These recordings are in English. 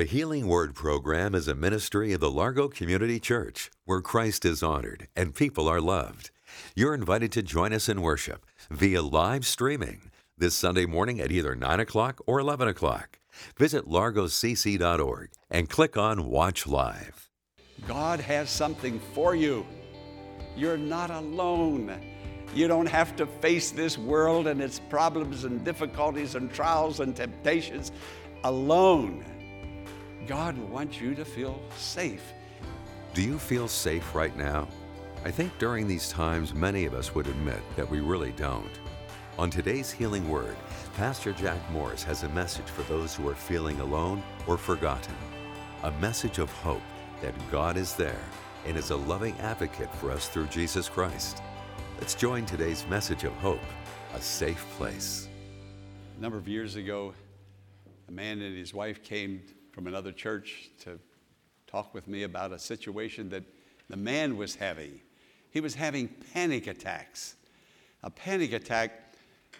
The Healing Word program is a ministry of the Largo Community Church, where Christ is honored and people are loved. You're invited to join us in worship via live streaming this Sunday morning at either 9 o'clock or 11 o'clock. Visit largocc.org and click on Watch Live. God has something for you. You're not alone. You don't have to face this world and its problems and difficulties and trials and temptations alone. God wants you to feel safe. Do you feel safe right now? I think during these times, many of us would admit that we really don't. On today's Healing Word, Pastor Jack Morris has a message for those who are feeling alone or forgotten. A message of hope that God is there and is a loving advocate for us through Jesus Christ. Let's join today's message of hope, a safe place. A number of years ago, a man and his wife came from another church to talk with me about a situation that the man was having. He was having panic attacks. A panic attack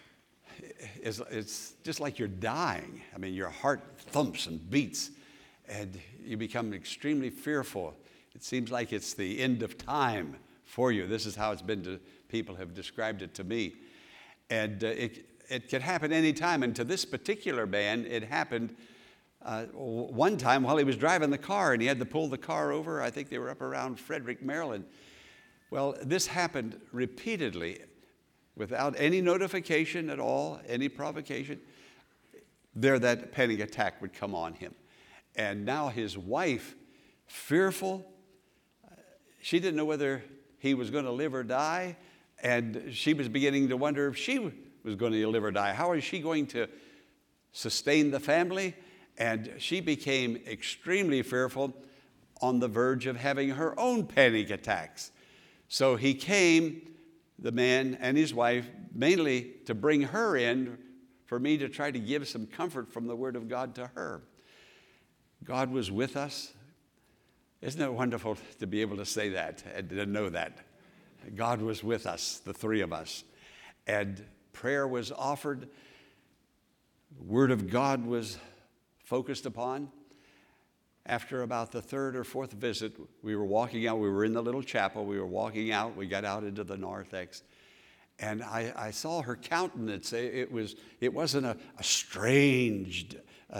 it's just like you're dying. I mean, your heart thumps and beats, and you become extremely fearful. It seems like it's the end of time for you. This is how it's been. People have described it to me. And it could happen any time. And to this particular man, it happened one time while he was driving the car, and he had to pull the car over. I think they were up around Frederick, Maryland. Well, this happened repeatedly without any notification at all, any provocation. That panic attack would come on him. And now his wife, fearful, she didn't know whether he was going to live or die, and she was beginning to wonder if she was going to live or die. How is she going to sustain the family? And she became extremely fearful, on the verge of having her own panic attacks. So he came, the man and his wife, mainly to bring her in for me to try to give some comfort from the Word of God to her. God was with us. Isn't it wonderful to be able to say that and to know that? God was with us, the three of us. And prayer was offered. The Word of God was focused upon. After about the third or fourth visit, we were walking out. We were in the little chapel. We were walking out. We got out into the narthex. And I saw her countenance. It wasn't a strained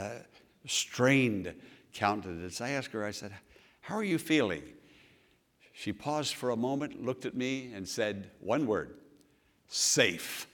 countenance. I asked her, I said, "How are you feeling?" She paused for a moment, looked at me, and said one word: safe.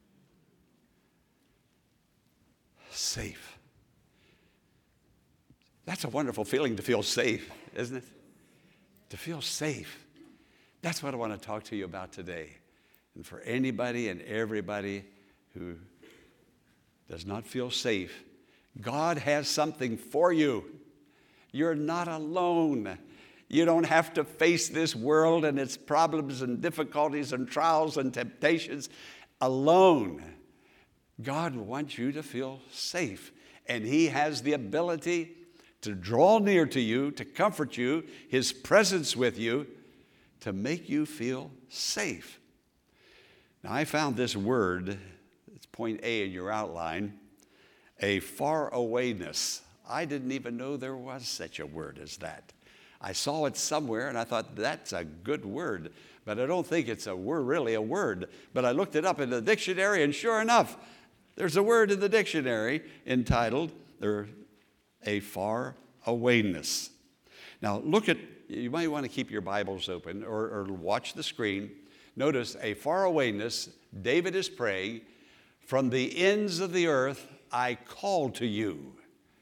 Safe. That's a wonderful feeling, to feel safe, isn't it? To feel safe. That's what I want to talk to you about today. And for anybody and everybody who does not feel safe, God has something for you. You're not alone. You don't have to face this world and its problems and difficulties and trials and temptations alone. God wants you to feel safe, and He has the ability to draw near to you, to comfort you, His presence with you, to make you feel safe. Now, I found this word, it's point A in your outline, a far-awayness. I didn't even know there was such a word as that. I saw it somewhere, and I thought, that's a good word, but I don't think it's really a word. But I looked it up in the dictionary, and sure enough, there's a word in the dictionary entitled a far-awayness. Now, you might want to keep your Bibles open or watch the screen. Notice a far-awayness. David is praying, "From the ends of the earth I call to you."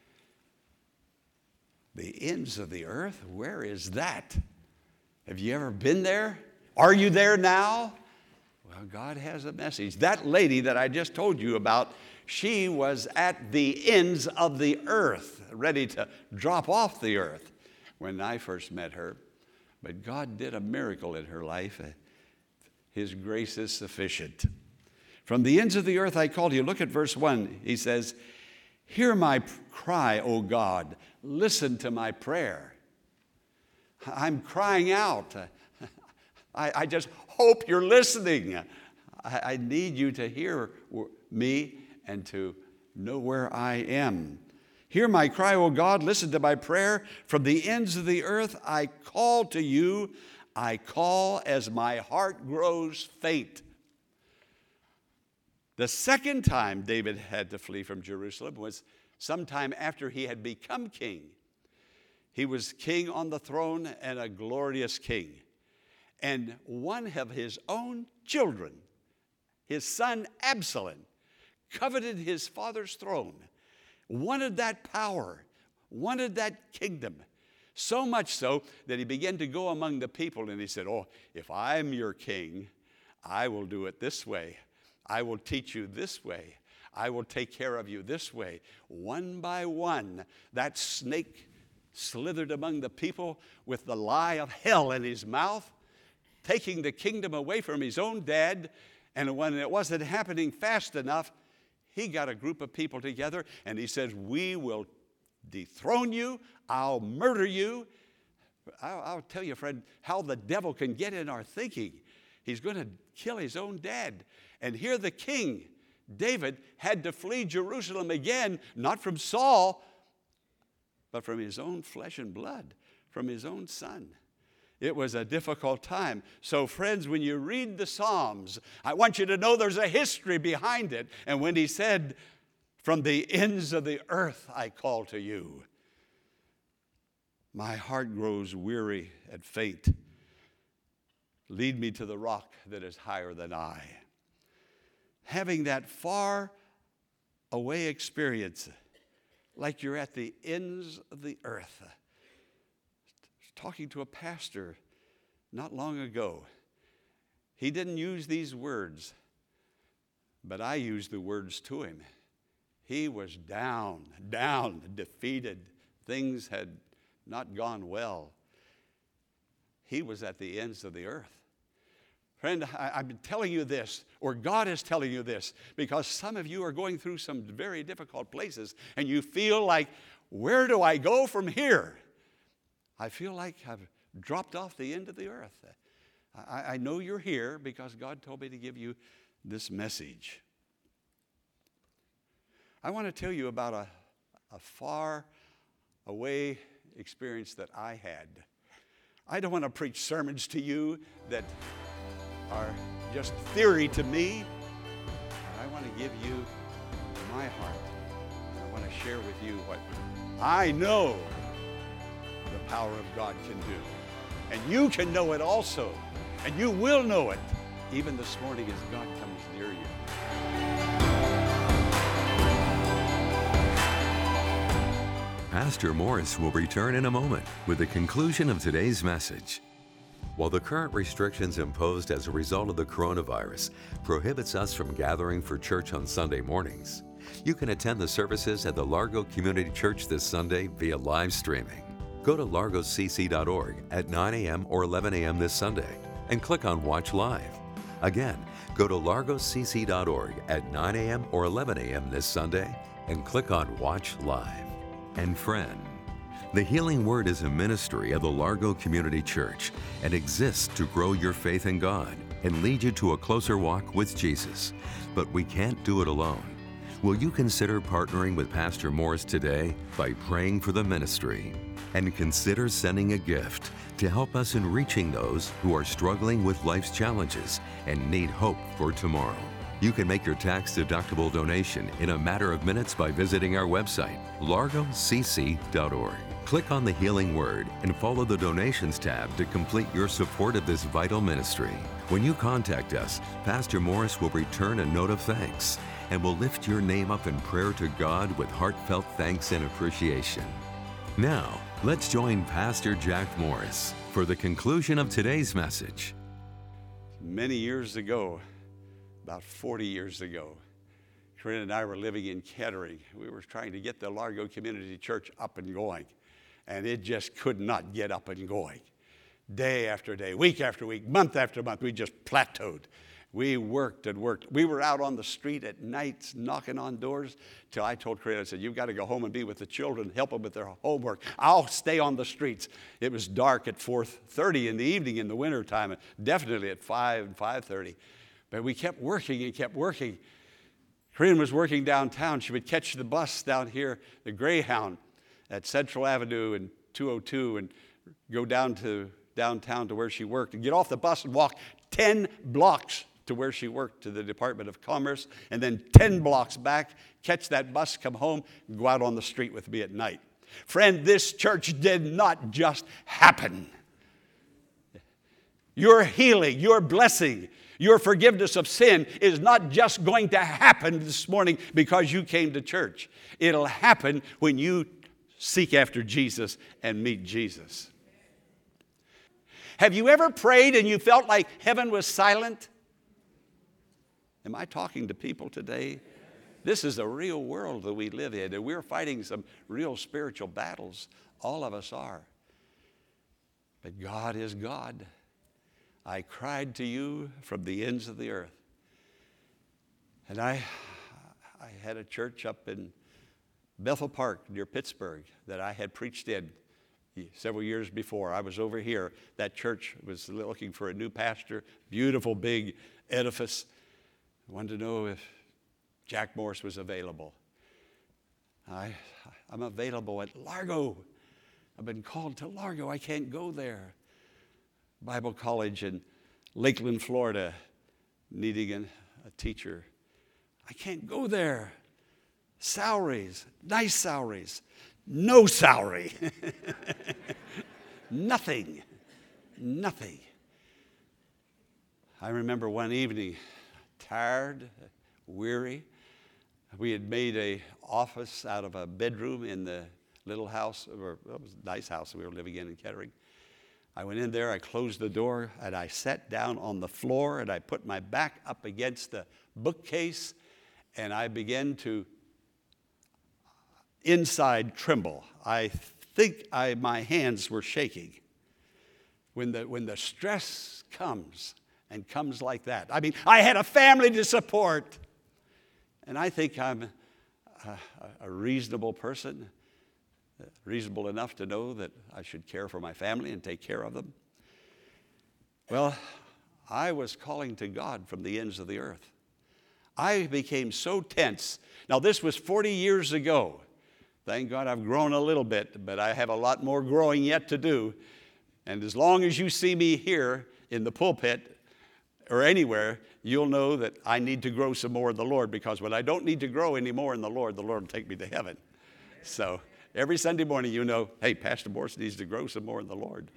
The ends of the earth? Where is that? Have you ever been there? Are you there now? Well, God has a message. That lady that I just told you about, she was at the ends of the earth, ready to drop off the earth when I first met her. But God did a miracle in her life. His grace is sufficient. From the ends of the earth I call to you. Look at verse 1. He says, "Hear my cry, O God. Listen to my prayer." I'm crying out. I just hope you're listening. I need you to hear me and to know where I am. Hear my cry, O God. Listen to my prayer. From the ends of the earth I call to you. I call as my heart grows faint. The second time David had to flee from Jerusalem was sometime after he had become king. He was king on the throne and a glorious king. And one of his own children, his son Absalom, coveted his father's throne, wanted that power, wanted that kingdom. So much so that he began to go among the people and he said, oh, if I'm your king, I will do it this way. I will teach you this way. I will take care of you this way. One by one, that snake slithered among the people with the lie of hell in his mouth, taking the kingdom away from his own dad. And when it wasn't happening fast enough, he got a group of people together and he says, we will dethrone you. I'll murder you. I'll tell you, friend, how the devil can get in our thinking. He's going to kill his own dad. And here the king, David, had to flee Jerusalem again, not from Saul, but from his own flesh and blood, from his own son. It was a difficult time. So, friends, when you read the Psalms, I want you to know there's a history behind it. And when he said, from the ends of the earth I call to you, my heart grows weary and faint. Lead me to the rock that is higher than I. Having that far away experience, like you're at the ends of the earth. Talking to a pastor not long ago. He didn't use these words, but I used the words to him. He was down, defeated. Things had not gone well. He was at the ends of the earth. Friend, I've been telling you this, or God is telling you this, because some of you are going through some very difficult places, and you feel like, where do I go from here? I feel like I've dropped off the end of the earth. I know you're here because God told me to give you this message. I want to tell you about a far away experience that I had. I don't want to preach sermons to you that are just theory to me. I want to give you my heart. I want to share with you what I know the power of God can do. And you can know it also. And you will know it even this morning as God comes near you. Pastor Morris will return in a moment with the conclusion of today's message. While the current restrictions imposed as a result of the coronavirus prohibits us from gathering for church on Sunday mornings, you can attend the services at the Largo Community Church this Sunday via live streaming. Go to largocc.org at 9 a.m. or 11 a.m. this Sunday and click on Watch Live. Again, go to largocc.org at 9 a.m. or 11 a.m. this Sunday and click on Watch Live. And friend, the Healing Word is a ministry of the Largo Community Church and exists to grow your faith in God and lead you to a closer walk with Jesus. But we can't do it alone. Will you consider partnering with Pastor Morris today by praying for the ministry? And consider sending a gift to help us in reaching those who are struggling with life's challenges and need hope for tomorrow. You can make your tax-deductible donation in a matter of minutes by visiting our website, largocc.org. Click on the Healing Word and follow the Donations tab to complete your support of this vital ministry. When you contact us, Pastor Morris will return a note of thanks and will lift your name up in prayer to God with heartfelt thanks and appreciation. Now, let's join Pastor Jack Morris for the conclusion of today's message. Many years ago, about 40 years ago, Corinne and I were living in Kettering. We were trying to get the Largo Community Church up and going, and it just could not get up and going. Day after day, week after week, month after month, we just plateaued. We worked and worked. We were out on the street at nights knocking on doors till I told Corinne, I said, you've got to go home and be with the children, help them with their homework. I'll stay on the streets. It was dark at 4:30 in the evening in the wintertime, and definitely at 5 and 5:30. But we kept working and kept working. Corinne was working downtown. She would catch the bus down here, the Greyhound, at Central Avenue and 202, and go down to downtown to where she worked, and get off the bus and walk 10 blocks to where she worked, to the Department of Commerce, and then 10 blocks back, catch that bus, come home, and go out on the street with me at night. Friend, this church did not just happen. Your healing, your blessing, your forgiveness of sin is not just going to happen this morning because you came to church. It'll happen when you seek after Jesus and meet Jesus. Have you ever prayed and you felt like heaven was silent? Am I talking to people today? This is a real world that we live in, and we're fighting some real spiritual battles. All of us are. But God is God. I cried to you from the ends of the earth. And I had a church up in Bethel Park near Pittsburgh that I had preached in several years before. I was over here. That church was looking for a new pastor, beautiful big edifice. I wanted to know if Jack Morris was available. I'm available at Largo. I've been called to Largo. I can't go there. Bible college in Lakeland, Florida, needing a teacher. I can't go there. Salaries, nice salaries, no salary. Nothing. I remember one evening, tired, weary. We had made an office out of a bedroom in the little house, or it was a nice house we were living in Kettering. I went in there, I closed the door, and I sat down on the floor, and I put my back up against the bookcase, and I began to inside tremble. I think my hands were shaking. When the stress comes, and comes like that. I mean, I had a family to support, and I think I'm a reasonable person, reasonable enough to know that I should care for my family and take care of them. Well, I was calling to God from the ends of the earth. I became so tense. Now, this was 40 years ago. Thank God I've grown a little bit, but I have a lot more growing yet to do. And as long as you see me here in the pulpit or anywhere, you'll know that I need to grow some more in the Lord, because when I don't need to grow anymore in the Lord will take me to heaven. So every Sunday morning, you know, hey, Pastor Morris needs to grow some more in the Lord.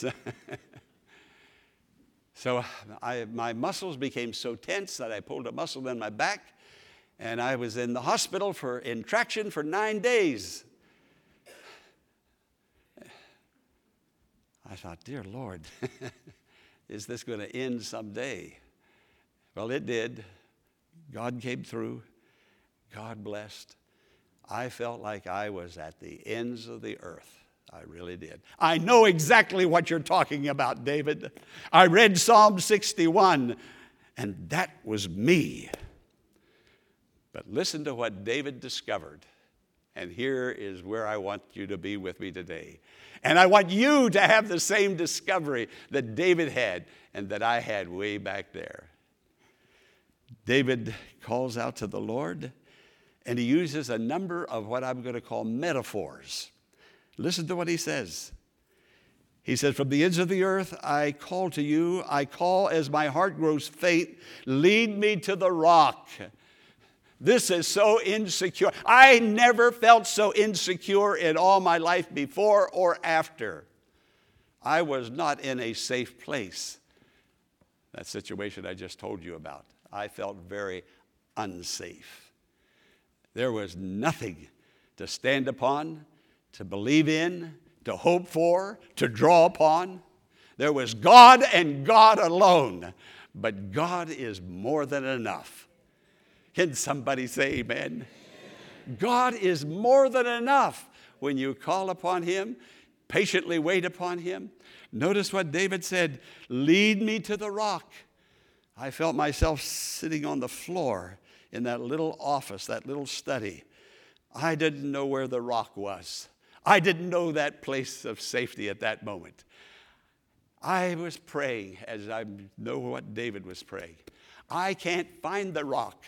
So my muscles became so tense that I pulled a muscle in my back, and I was in the hospital in traction for 9 days. I thought, dear Lord, is this going to end someday? Well, it did. God came through. God blessed. I felt like I was at the ends of the earth. I really did. I know exactly what you're talking about, David. I read Psalm 61, and that was me. But listen to what David discovered. And here is where I want you to be with me today. And I want you to have the same discovery that David had and that I had way back there. David calls out to the Lord, and he uses a number of what I'm going to call metaphors. Listen to what he says. He says, from the ends of the earth, I call to you. I call as my heart grows faint. Lead me to the rock. This is so insecure. I never felt so insecure in all my life before or after. I was not in a safe place. That situation I just told you about. I felt very unsafe. There was nothing to stand upon, to believe in, to hope for, to draw upon. There was God and God alone. But God is more than enough. Can somebody say amen? God is more than enough when you call upon Him, patiently wait upon Him. Notice what David said, lead me to the rock. I felt myself sitting on the floor in that little office, that little study. I didn't know where the rock was. I didn't know that place of safety at that moment. I was praying as I know what David was praying. I can't find the rock.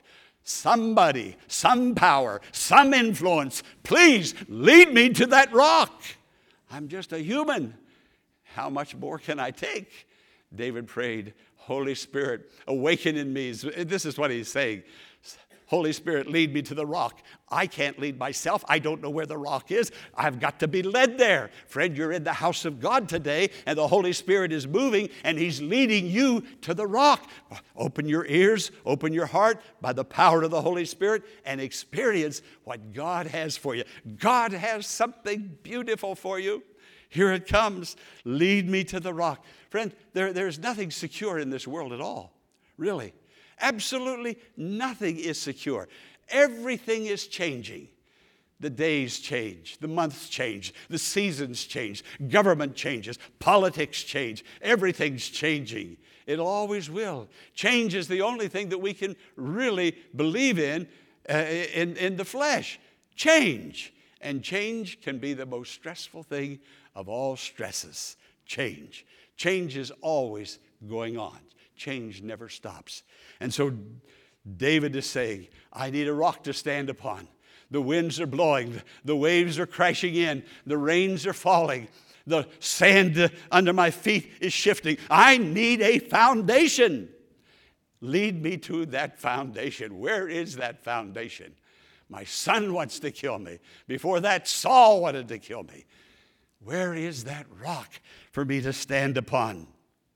Somebody, some power, some influence, please lead me to that rock. I'm just a human. How much more can I take? David prayed, Holy Spirit, awaken in me. This is what he's saying. Holy Spirit, lead me to the rock. I can't lead myself. I don't know where the rock is. I've got to be led there. Friend, you're in the house of God today, and the Holy Spirit is moving, and He's leading you to the rock. Open your ears, open your heart by the power of the Holy Spirit, and experience what God has for you. God has something beautiful for you. Here it comes. Lead me to the rock. Friend, there's nothing secure in this world at all, really. Absolutely nothing is secure. Everything is changing. The days change, the months change, the seasons change, government changes, politics change, everything's changing. It always will. Change is the only thing that we can really believe in the flesh. Change. And change can be the most stressful thing of all stresses. Change. Change is always going on. Change never stops. And so David is saying, I need a rock to stand upon. The winds are blowing. The waves are crashing in. The rains are falling. The sand under my feet is shifting. I need a foundation. Lead me to that foundation. Where is that foundation? My son wants to kill me. Before that, Saul wanted to kill me. Where is that rock for me to stand upon?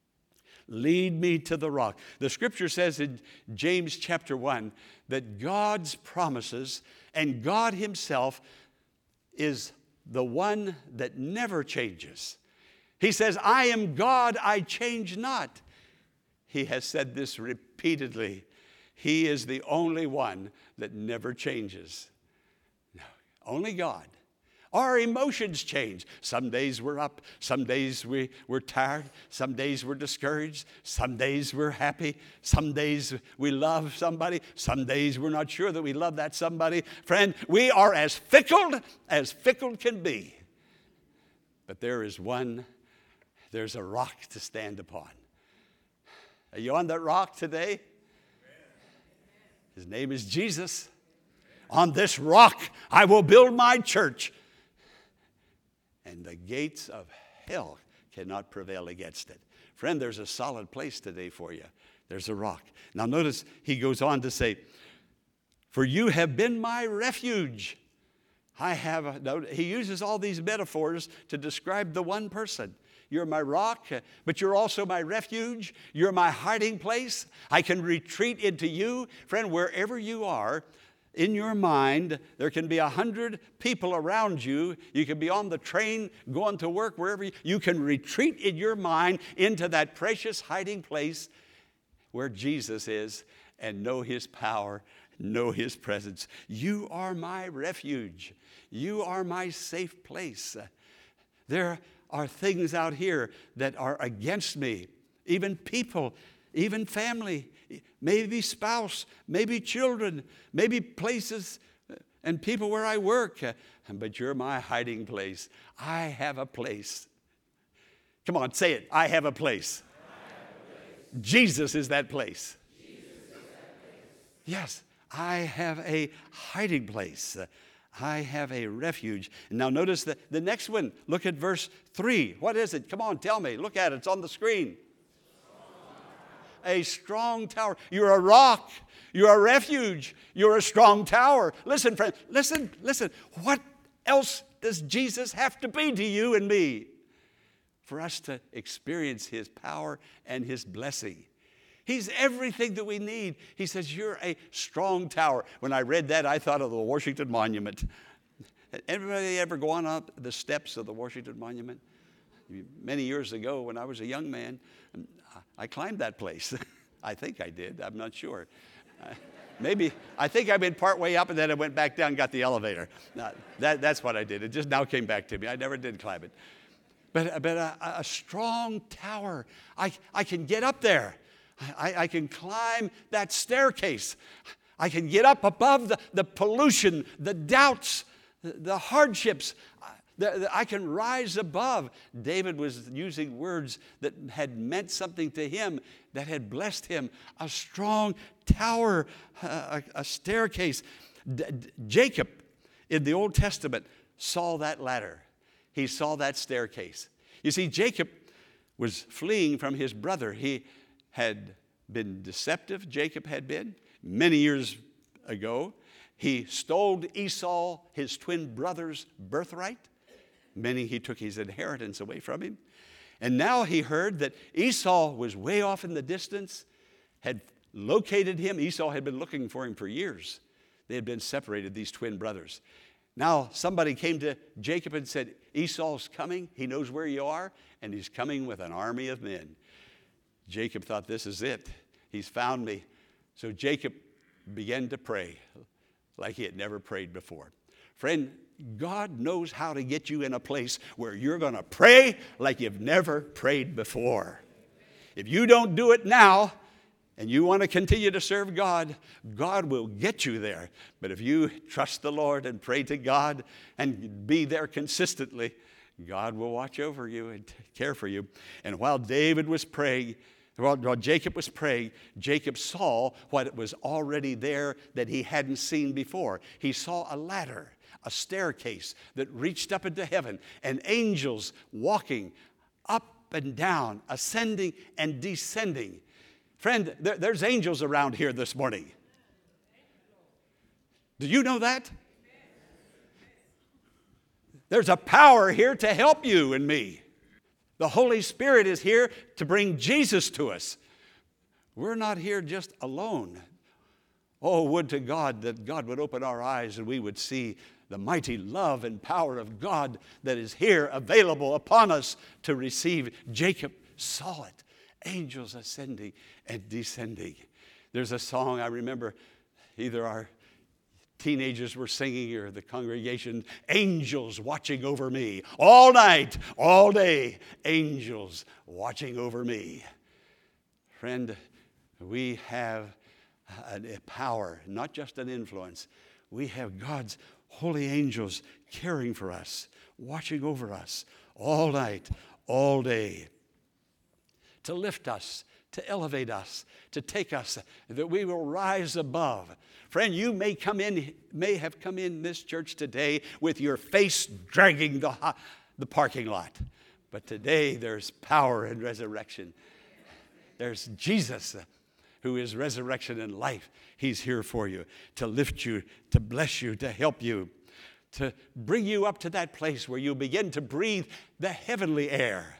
Lead me to the rock. The scripture says in James chapter 1 that God's promises and God Himself is the one that never changes. He says, I am God, I change not. He has said this repeatedly. He is the only one that never changes. No, only God. Our emotions change. Some days we're up. Some days we're tired. Some days we're discouraged. Some days we're happy. Some days we love somebody. Some days we're not sure that we love that somebody. Friend, we are as fickle can be. But there's a rock to stand upon. Are you on that rock today? His name is Jesus. On this rock I will build my church. And the gates of hell cannot prevail against it. Friend, there's a solid place today for you. There's a rock. Now notice he goes on to say, for you have been my refuge. He uses all these metaphors to describe the one person. You're my rock, but you're also my refuge. You're my hiding place. I can retreat into you. Friend, wherever you are, in your mind, there can be 100 people around you. You can be on the train going to work, wherever you can retreat in your mind into that precious hiding place where Jesus is and know His power, know His presence. You are my refuge. You are my safe place. There are things out here that are against me, even people, even family, maybe spouse, maybe children, maybe places and people where I work. But you're my hiding place. I have a place. Come on, say it. I have a place. Jesus is that place. Yes, I have a hiding place. I have a refuge. Now notice the next one. Look at verse 3. What is it? Come on, tell me. Look at it. It's on the screen. A strong tower. You're a rock. You're a refuge. You're a strong tower. Listen, friend. Listen. What else does Jesus have to be to you and me for us to experience His power and His blessing? He's everything that we need. He says, you're a strong tower. When I read that, I thought of the Washington Monument. Everybody ever gone up the steps of the Washington Monument? Many years ago, when I was a young man, I climbed that place. I think I did. I'm not sure. I think I've been part way up and then I went back down and got the elevator. That's what I did. It just now came back to me. I never did climb it. But a strong tower. I can get up there. I can climb that staircase. I can get up above the pollution, the doubts, the hardships. I can rise above. David was using words that had meant something to him, that had blessed him. A strong tower, a staircase. Jacob in the Old Testament saw that ladder. He saw that staircase. You see, Jacob was fleeing from his brother. He had been deceptive, Jacob had been. Many years ago, he stole Esau, his twin brother's birthright, meaning he took his inheritance away from him. And now he heard that Esau was way off in the distance, had located him. Esau had been looking for him for years. They had been separated, these twin brothers. Now somebody came to Jacob and said, Esau's coming. He knows where you are, and he's coming with an army of men. Jacob thought, this is it. He's found me. So Jacob began to pray like he had never prayed before. Friend, God knows how to get you in a place where you're going to pray like you've never prayed before. If you don't do it now, and you want to continue to serve God, God will get you there. But if you trust the Lord and pray to God and be there consistently, God will watch over you and care for you. And while Jacob was praying, Jacob saw what was already there that he hadn't seen before. He saw a ladder, a staircase that reached up into heaven, and angels walking up and down, ascending and descending. Friend, there's angels around here this morning. Do you know that? There's a power here to help you and me. The Holy Spirit is here to bring Jesus to us. We're not here just alone. Oh, would to God that God would open our eyes and we would see the mighty love and power of God that is here available upon us to receive. Jacob saw it. Angels ascending and descending. There's a song I remember either our teenagers were singing or the congregation, angels watching over me. All night, all day, angels watching over me. Friend, we have a power, not just an influence. We have God's holy angels caring for us, watching over us all night, all day. To lift us, to elevate us, to take us, that we will rise above. Friend, you may have come in this church today with your face dragging the parking lot. But today there's power in resurrection. There's Jesus who is resurrection and life. He's here for you to lift you, to bless you, to help you, to bring you up to that place where you begin to breathe the heavenly air.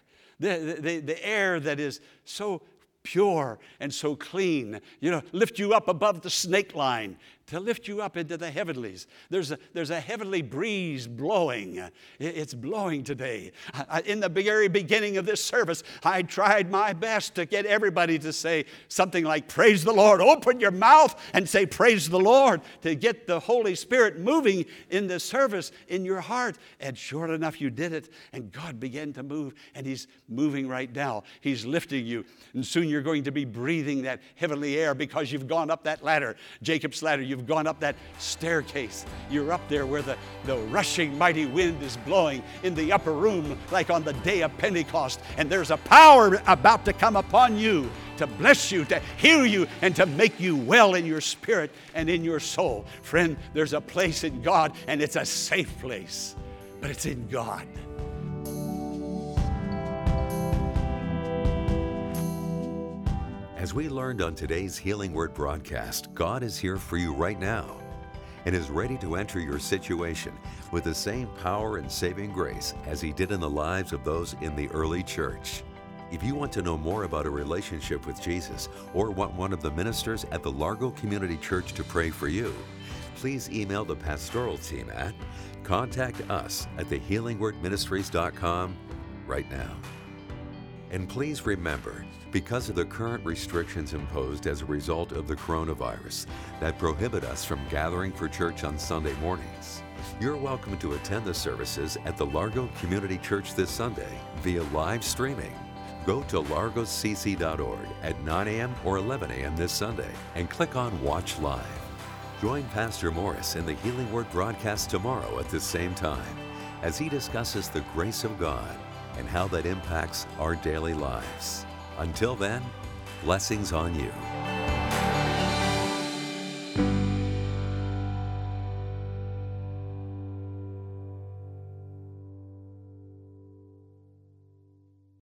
The air that is so pure and so clean, lift you up above the snake line, to lift you up into the heavenlies. There's a heavenly breeze blowing. It's blowing today. In the very beginning of this service, I tried my best to get everybody to say something like, praise the Lord. Open your mouth and say, praise the Lord, to get the Holy Spirit moving in the service in your heart. And sure enough, you did it. And God began to move, and He's moving right now. He's lifting you. And soon you're going to be breathing that heavenly air because you've gone up that ladder, Jacob's ladder. You've gone up that staircase. You're up there where the rushing mighty wind is blowing in the upper room like on the day of Pentecost. And there's a power about to come upon you to bless you, to heal you, and to make you well in your spirit and in your soul. Friend, there's a place in God, and it's a safe place, but it's in God. As we learned on today's Healing Word broadcast, God is here for you right now and is ready to enter your situation with the same power and saving grace as He did in the lives of those in the early church. If you want to know more about a relationship with Jesus or want one of the ministers at the Largo Community Church to pray for you, please email the pastoral team at contactus@thehealingwordministries.com right now. And please remember, because of the current restrictions imposed as a result of the coronavirus that prohibit us from gathering for church on Sunday mornings, you're welcome to attend the services at the Largo Community Church this Sunday via live streaming. Go to largocc.org at 9 a.m. or 11 a.m. this Sunday and click on Watch Live. Join Pastor Morris in the Healing Word broadcast tomorrow at the same time. as he discusses the grace of God and how that impacts our daily lives. Until then, blessings on you.